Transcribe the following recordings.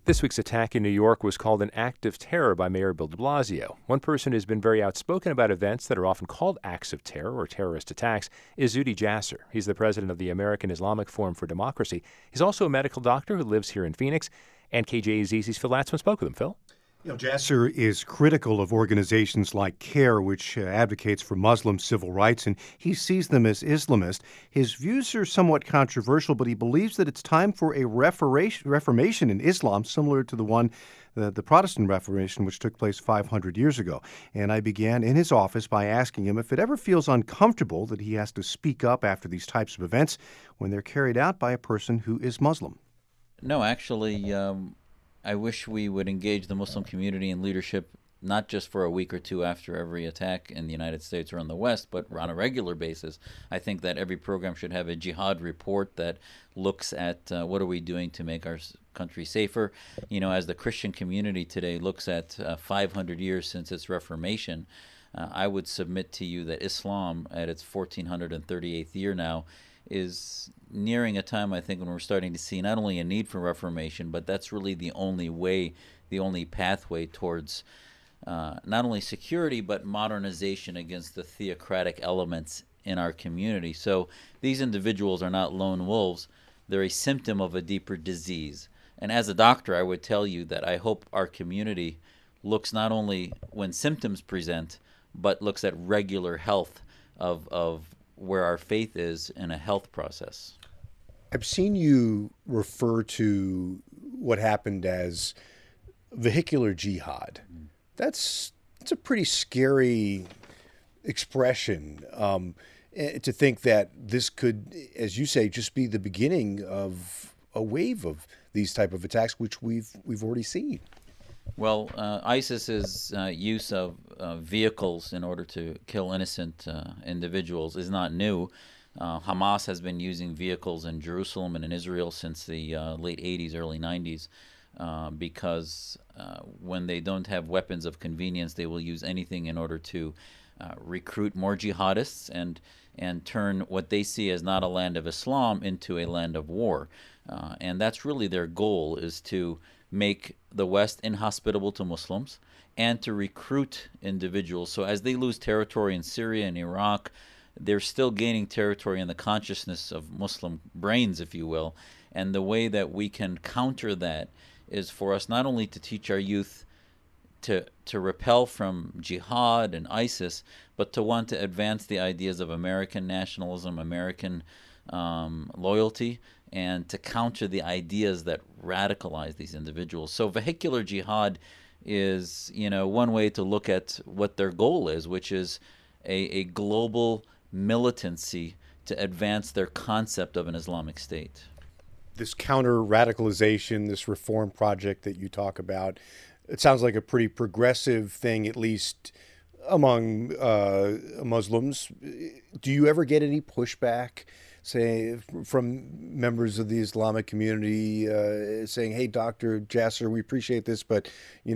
This week's attack in New York was called an act of terror by Mayor Bill de Blasio. One person who's been very outspoken about events that are often called acts of terror or terrorist attacks is Zuhdi Jasser. He's the president of the American Islamic Forum for Democracy. He's also a medical doctor who lives here in Phoenix. And KJAZ's Phil Latzman spoke with him. Phil? Jasser is critical of organizations like CAIR, which advocates for Muslim civil rights, and he sees them as Islamist. His views are somewhat controversial, but he believes that it's time for a reformation in Islam, similar to the Protestant Reformation, which took place 500 years ago. And I began in his office by asking him if it ever feels uncomfortable that he has to speak up after these types of events when they're carried out by a person who is Muslim. No, actually, I wish we would engage the Muslim community in leadership, not just for a week or two after every attack in the United States or in the West, but on a regular basis. I think that every program should have a jihad report that looks at what are we doing to make our country safer. As the Christian community today looks at 500 years since its Reformation, I would submit to you that Islam, at its 1438th year now, is nearing a time, I think, when we're starting to see not only a need for reformation, but that's really the only way, the only pathway towards not only security, but modernization against the theocratic elements in our community. So these individuals are not lone wolves. They're a symptom of a deeper disease. And as a doctor, I would tell you that I hope our community looks not only when symptoms present, but looks at regular health of where our faith is in a health process. I've seen you refer to what happened as vehicular jihad. That's a pretty scary expression, to think that this could, as you say, just be the beginning of a wave of these type of attacks, which we've already seen. Well, ISIS's use of vehicles in order to kill innocent individuals is not new. Hamas has been using vehicles in Jerusalem and in Israel since the late 80s, early 90s, because when they don't have weapons of convenience, they will use anything in order to recruit more jihadists and turn what they see as not a land of Islam into a land of war. And that's really their goal, is to make the West inhospitable to Muslims and to recruit individuals. So as they lose territory in Syria and Iraq, they're still gaining territory in the consciousness of Muslim brains, if you will. And the way that we can counter that is for us not only to teach our youth to repel from jihad and ISIS, but to want to advance the ideas of American nationalism, American loyalty, and to counter the ideas that radicalize these individuals. So vehicular jihad is, one way to look at what their goal is, which is a global militancy to advance their concept of an Islamic State. This counter-radicalization, this reform project that you talk about, it sounds like a pretty progressive thing, at least among Muslims. Do you ever get any pushback, say, from members of the Islamic community saying, hey, Dr. Jasser, we appreciate this, but,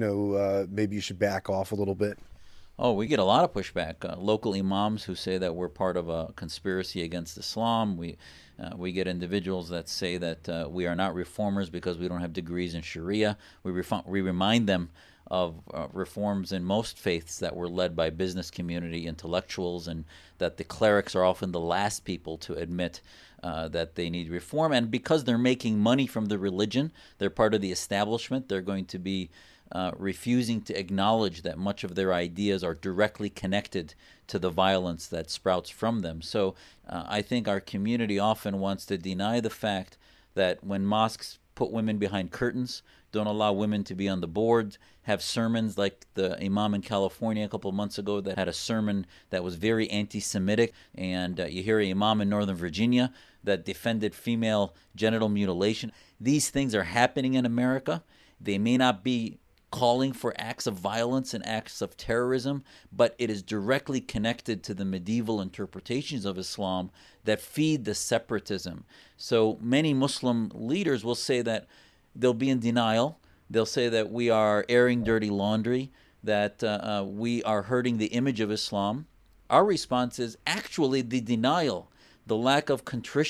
maybe you should back off a little bit? Oh, we get a lot of pushback. Local imams who say that we're part of a conspiracy against Islam. We get individuals that say that we are not reformers because we don't have degrees in Sharia. We remind them of reforms in most faiths that were led by business community intellectuals, and that the clerics are often the last people to admit that they need reform. And because they're making money from the religion, they're part of the establishment, they're going to be refusing to acknowledge that much of their ideas are directly connected to the violence that sprouts from them. So I think our community often wants to deny the fact that when mosques put women behind curtains, don't allow women to be on the board, have sermons like the imam in California a couple of months ago that had a sermon that was very anti-Semitic, and you hear an imam in Northern Virginia that defended female genital mutilation. These things are happening in America. They may not be calling for acts of violence and acts of terrorism, but it is directly connected to the medieval interpretations of Islam that feed the separatism. So many Muslim leaders will say that they'll be in denial. They'll say that we are airing dirty laundry, that we are hurting the image of Islam. Our response is actually the denial, the lack of contrition,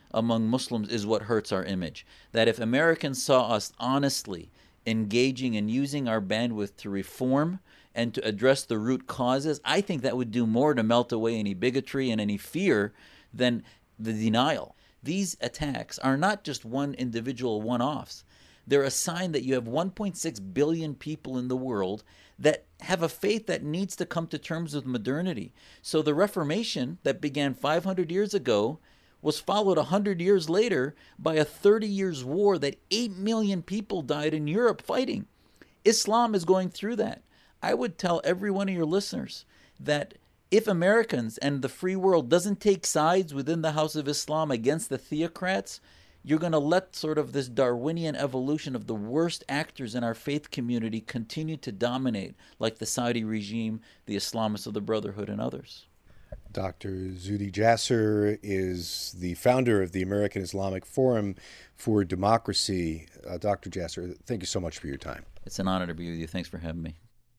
among Muslims is what hurts our image. That if Americans saw us honestly engaging and using our bandwidth to reform and to address the root causes, I think that would do more to melt away any bigotry and any fear than the denial. These attacks are not just one individual one-offs. They're a sign that you have 1.6 billion people in the world that have a faith that needs to come to terms with modernity. So the Reformation that began 500 years ago was followed 100 years later by a 30 years war that 8 million people died in Europe fighting. Islam is going through that. I would tell every one of your listeners that if Americans and the free world doesn't take sides within the House of Islam against the theocrats, you're going to let sort of this Darwinian evolution of the worst actors in our faith community continue to dominate, like the Saudi regime, the Islamists of the Brotherhood, and others. Dr. Zuhdi Jasser is the founder of the American Islamic Forum for Democracy. Dr. Jasser, thank you so much for your time. It's an honor to be with you. Thanks for having me.